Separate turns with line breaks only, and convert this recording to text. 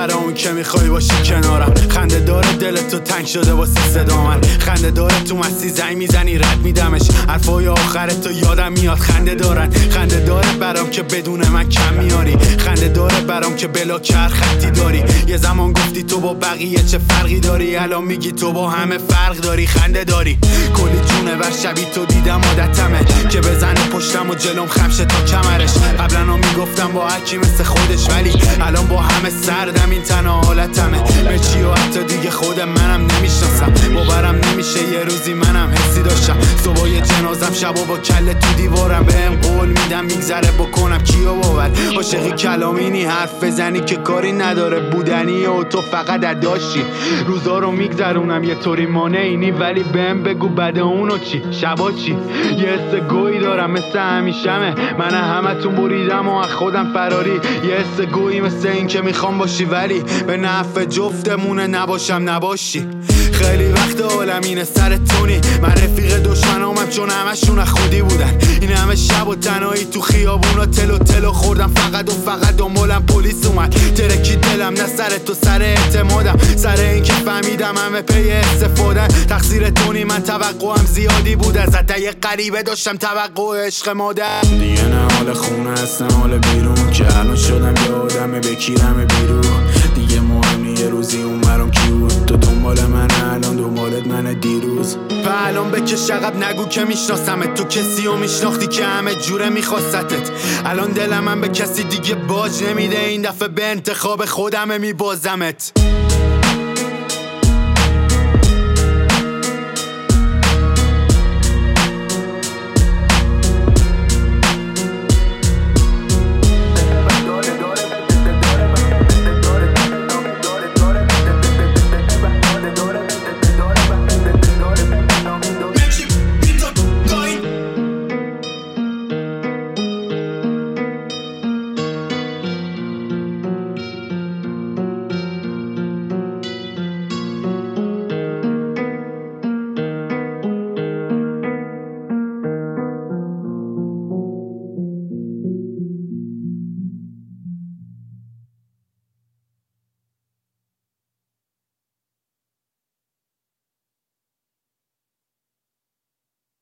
برای اون که میخوای باشی کنارم. خنده داره دلت تو تنگ شده واسه صدا من، خنده داره تو مستی زنگ میزنی رد میدمش، حرفای آخرت تو یادم میاد خنده دارن. خنده داره برام که بدون من کم میاری، خنده داره برام که بلا کر خطی داری. یه زمان گفتی تو با بقیه چه فرقی داری، الان میگی تو با همه فرق داری. خنده داری کلی جونه بر شبی تو دیدم عادتمه که بزنه پشتم و جلوم خمشه تا کمرش. قبلا هم میگفتم با هرکی مثل خودش، ولی الان با همه سردم، این تنها حالتمه. به چی و حتی دیگه خود منم نمیشناسم، باورم نمیشه یه روزی منم حسی داشتم. صبح جنازم شبا با کله تو دیوارم، بهم قول میدم میگذره بکنم کیو باور. عاشقی کلامینی حرف بزنی که کاری نداره بودنی و تو فقط اداشی. روزا رو میگذرونم یه طوری مانعینی، ولی بهم بگو بعد اونو چی، شبا چی. یه حس گویی دارم مثل همیشمه، من همتون بریدم و از خودم فراری. یه حس گویی مثل این که میخوام باشی ولی به نفع جفتمونه نباشم نباشی. خیلی وقت عالمین سر تونی، من رفیق دشمنامم چون همشون از خودی بودن. این همه شب و تنهایی تو خیابونا تلو خوردم فقط دنبالم پلیس اومد. ترکی دلم نه سر تو سر اعتمادم، سر این که فهمیدم همه پی استفادن. تقصیر تونی من توقعم زیادی بود ازت، یه غریبه داشتم توقع عشق مادر. دیگه نه حال خونه هست نه حال بیرون، که الان شدم یه آدم بکیرم بیرون. دیگه مهم یه روزی اون برام کی بود، تو دنبال من الان دنبالت من دیروز. الان بکش عقب نگو که میشناسمت، تو کسی رو میشناختی که همه جوره میخواستتت. الان دلم من به کسی دیگه باج نمیده، این دفعه به انتخاب خودمه میبازمت.